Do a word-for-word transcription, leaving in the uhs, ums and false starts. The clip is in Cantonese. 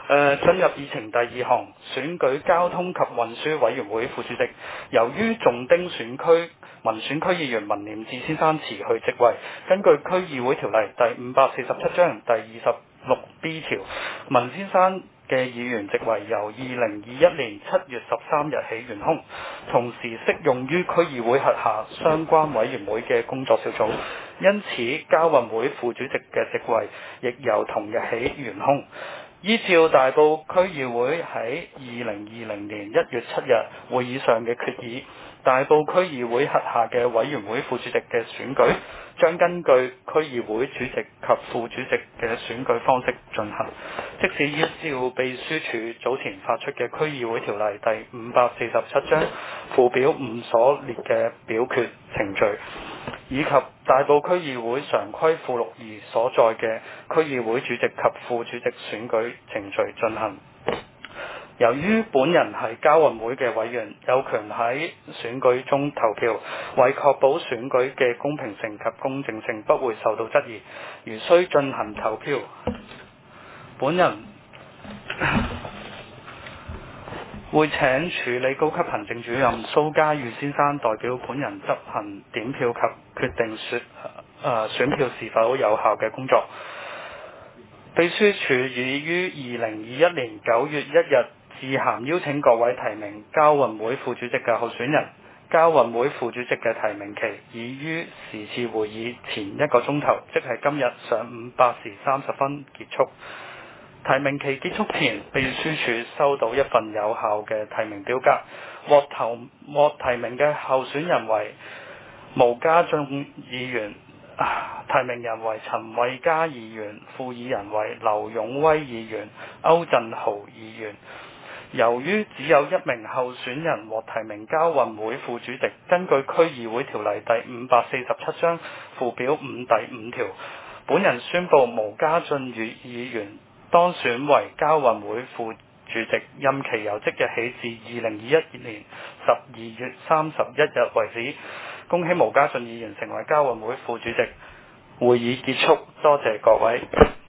誒，進入議程第二項，選舉交通及運輸委員會副主席。由於重丁選區民選區議員文廉志先生辭去職位，根據區議會條例第五百四十七章第二十六 B 條，文先生嘅議員職位由二零二一年七月十三日起懸空，同時適用於區議會轄下相關委員會嘅工作小組，因此交運會副主席嘅職位亦由同日起懸空。依照大埔區議會喺二零二零年一月七日會議上嘅決議，大埔區議會轄下嘅委員會副主席嘅選舉將根據區議會主席及副主席嘅選舉方式進行，即使依照秘書處早前發出嘅區議會條例第五百四十七章附表五所列嘅表決程序，以及大埔區議會常規附錄二所在嘅區議會主席及副主席選舉程序進行。由於本人係交運會嘅委員，有權喺選舉中投票，為確保選舉嘅公平性及公正性不會受到質疑，如需進行投票，本人會請處理高級行政主任蘇家裕先生代表本人執行點票及決定選、呃、選票是否有效嘅工作。秘書處已於二零二一年九月一日致函邀請各位提名交運會副主席嘅候選人。交運會副主席嘅提名期已於時次會議前一個鐘頭，即係今日上午八時三十分結束。提名期結束前，秘書處收到一份有效嘅提名表格，獲投獲提名嘅候選人為毛家俊議員，提名人為陳慧嘉議員，副議人為劉勇威議員、歐振豪議員。由於只有一名候選人獲提名交運會副主席，根據區議會條例第五百四十七章附表五第五條，本人宣布毛家俊議議員當選為交運會副主席，任期由即日起至二零二一年十二月三十一日為止。恭喜毛家俊議員成為交運會副主席。會議結束，多謝各位。